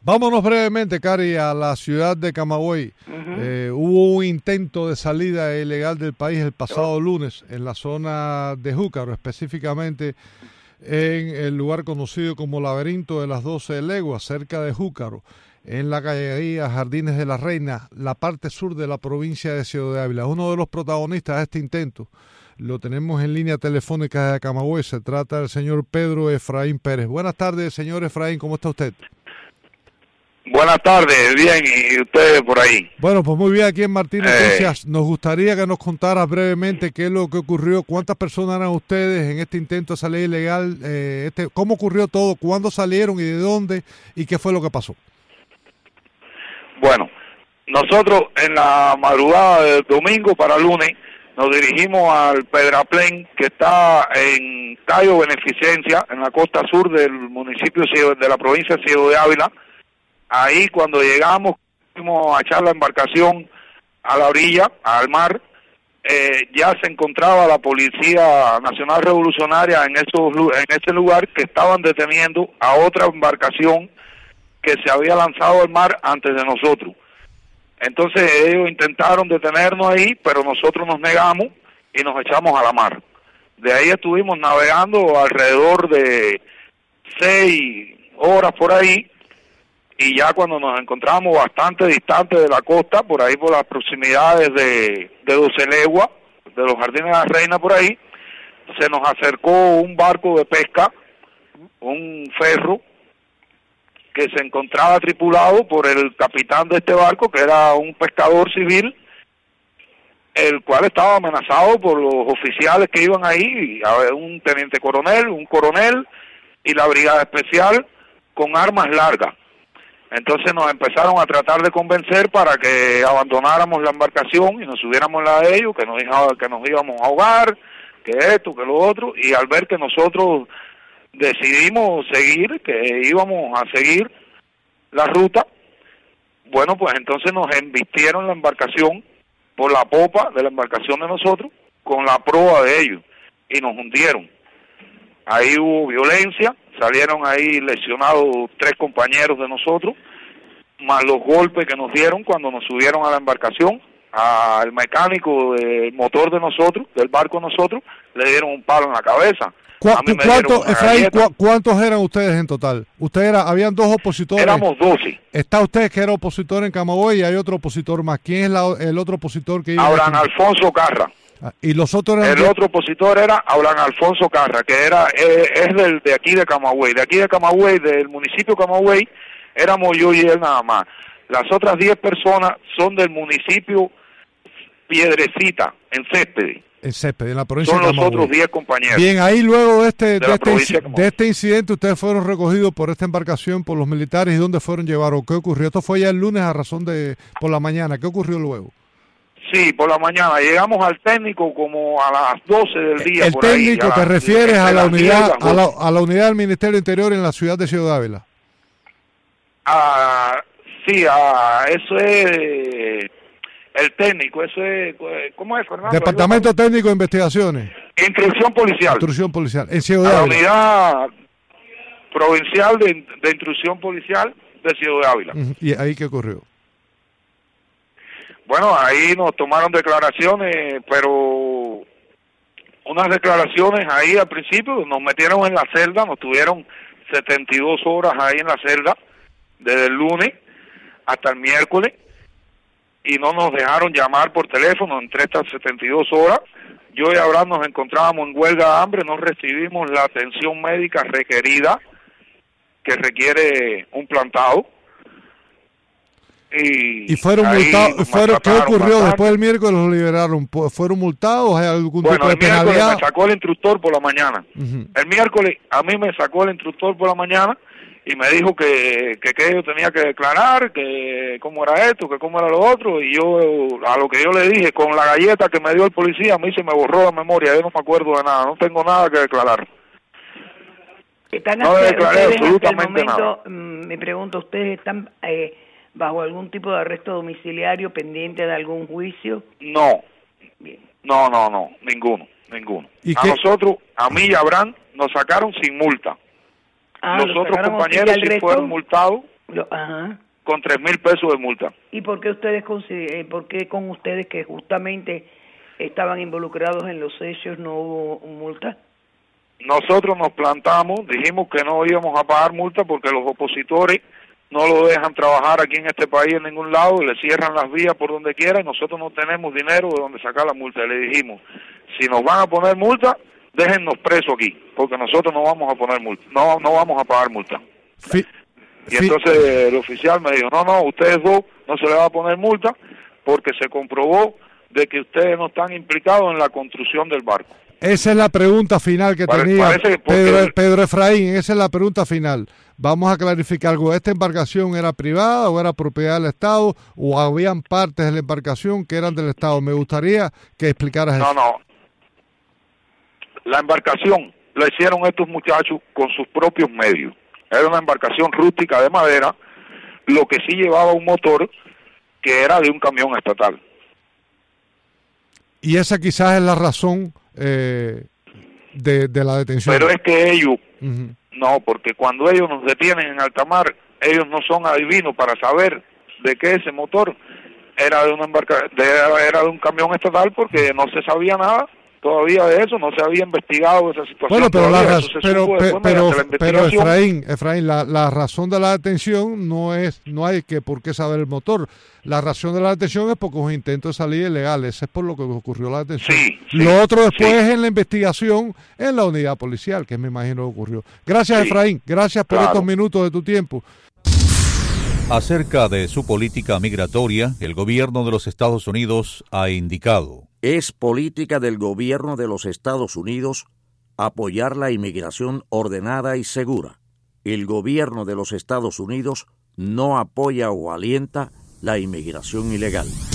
Vámonos brevemente, Cari, a la ciudad de Camagüey. Hubo un intento de salida ilegal del país el pasado lunes en la zona de Júcaro, específicamente en el lugar conocido como Laberinto de las 12 Leguas, cerca de Júcaro, en la calle Jardines de la Reina, la parte sur de la provincia de Ciudad de Ávila. Uno de los protagonistas de este intento lo tenemos en línea telefónica de Camagüey. Se trata del señor Pedro Efraín Pérez. Buenas tardes, señor Efraín, ¿cómo está usted? Buenas tardes, bien, ¿y ustedes por ahí? Bueno, pues muy bien, aquí en Martín Noticias. Nos gustaría que nos contaras brevemente qué es lo que ocurrió, cuántas personas eran ustedes en este intento de salir ilegal, cómo ocurrió todo, cuándo salieron y de dónde, y qué fue lo que pasó. Bueno, nosotros en la madrugada del domingo para lunes nos dirigimos al Pedraplén, que está en Cayo Beneficencia, en la costa sur del municipio de la provincia de Ciudad de Ávila. Ahí cuando llegamos, fuimos a echar la embarcación a la orilla, al mar, ya se encontraba la Policía Nacional Revolucionaria en ese lugar, que estaban deteniendo a otra embarcación que se había lanzado al mar antes de nosotros. Entonces ellos intentaron detenernos ahí, pero nosotros nos negamos y nos echamos a la mar. De ahí estuvimos navegando alrededor de 6 horas por ahí, y ya cuando nos encontramos bastante distantes de la costa, por ahí por las proximidades de 12 Leguas, de los Jardines de la Reina por ahí, se nos acercó un barco de pesca, un ferro, que se encontraba tripulado por el capitán de este barco, que era un pescador civil, el cual estaba amenazado por los oficiales que iban ahí, un teniente coronel, un coronel y la brigada especial con armas largas. Entonces nos empezaron a tratar de convencer para que abandonáramos la embarcación y nos subiéramos en la de ellos, que nos íbamos a ahogar, que esto, que lo otro, y al ver que nosotros decidimos seguir, que íbamos a seguir la ruta, bueno, pues entonces nos embistieron la embarcación por la popa de la embarcación de nosotros con la proa de ellos y nos hundieron. Ahí hubo violencia, salieron ahí lesionados 3 compañeros de nosotros, más los golpes que nos dieron cuando nos subieron a la embarcación. Al mecánico del motor de nosotros, del barco de nosotros, le dieron un palo en la cabeza. ¿Cuántos eran ustedes en total? Habían 2 opositores. Éramos 12. Está usted que era opositor en Camagüey y hay otro opositor más. ¿Quién es el otro opositor que iba? Abraham Alfonso Carra. ¿Y los otros eran? El otro opositor era Abraham Alfonso Carra, que es de aquí de Camagüey. De aquí de Camagüey, del municipio de Camagüey, éramos yo y él nada más. Las otras 10 personas son del municipio Piedrecita, en Céspedes. En Céspedes, en la provincia de Camagüey. Son los otros 10 compañeros. Bien, ahí luego de este incidente, ustedes fueron recogidos por esta embarcación, por los militares, ¿y dónde fueron llevados? ¿Qué ocurrió? Esto fue ya el lunes a razón de por la mañana. ¿Qué ocurrió luego? Sí, por la mañana. Llegamos al técnico como a las 12 del día. ¿El por técnico ahí, te refieres a la unidad a la unidad del Ministerio Interior en la ciudad de Ciudad de Ávila? Sí, eso es el técnico, eso es, ¿cómo es, Fernando? Departamento Técnico de Investigaciones. Instrucción Policial. Instrucción Policial, en Ciudad de Ávila. La unidad provincial de Instrucción Policial de Ciudad de Ávila. ¿Y ahí qué ocurrió? Bueno, ahí nos tomaron declaraciones, pero unas declaraciones ahí al principio, nos metieron en la celda, nos tuvieron 72 horas ahí en la celda, desde el lunes hasta el miércoles, y no nos dejaron llamar por teléfono entre estas 72 horas. Yo y Abraham nos encontrábamos en huelga de hambre, no recibimos la atención médica requerida, que requiere un plantado. Y fueron multados. ¿Qué ocurrió después del miércoles? ¿Los liberaron? ¿Fueron multados? ¿Hay algún tipo de penalidad? El miércoles me sacó el instructor por la mañana. El miércoles a mí me sacó el instructor por la mañana y me dijo que yo tenía que declarar, que cómo era esto, que cómo era lo otro, y yo, a lo que yo le dije, con la galleta que me dio el policía, a mí se me borró la memoria, yo no me acuerdo de nada, no tengo nada que declarar. No declaré absolutamente nada. Me pregunto, ¿ustedes están bajo algún tipo de arresto domiciliario pendiente de algún juicio? No. Bien. No, ninguno. Nosotros, a mí y a Abraham, nos sacaron sin multa. Los otros compañeros sí fueron multados con 3,000 pesos de multa. ¿Y por qué por qué con ustedes que justamente estaban involucrados en los hechos no hubo multa? Nosotros nos plantamos, dijimos que no íbamos a pagar multa porque los opositores no lo dejan trabajar aquí en este país en ningún lado, le cierran las vías por donde quiera y nosotros no tenemos dinero de donde sacar la multa. Y le dijimos, si nos van a poner multa, déjennos presos aquí, porque nosotros no vamos a poner multa, no vamos a pagar multa. Y entonces el oficial me dijo, no, ustedes dos no se les va a poner multa porque se comprobó de que ustedes no están implicados en la construcción del barco. Esa es la pregunta final que tenía Pedro Efraín, esa es la pregunta final. Vamos a clarificar algo. ¿Esta embarcación era privada o era propiedad del Estado o habían partes de la embarcación que eran del Estado? Me gustaría que explicaras eso. No. La embarcación la hicieron estos muchachos con sus propios medios. Era una embarcación rústica de madera, lo que sí llevaba un motor que era de un camión estatal. Y esa quizás es la razón de la detención. Pero es que ellos, no, porque cuando ellos nos detienen en alta mar, ellos no son adivinos para saber de qué ese motor era de una era de un camión estatal, porque no se sabía nada todavía de eso, no se había investigado esa situación. Bueno, pero Efraín, la razón de la detención no hay que por qué saber el motor. La razón de la detención es porque es un intento de salida ilegal. Ese es por lo que ocurrió la detención. Lo otro después es en la investigación en la unidad policial, que me imagino que ocurrió. Gracias, Efraín. Gracias por estos minutos de tu tiempo. Acerca de su política migratoria, el gobierno de los Estados Unidos ha indicado: es política del gobierno de los Estados Unidos apoyar la inmigración ordenada y segura. El gobierno de los Estados Unidos no apoya o alienta la inmigración ilegal.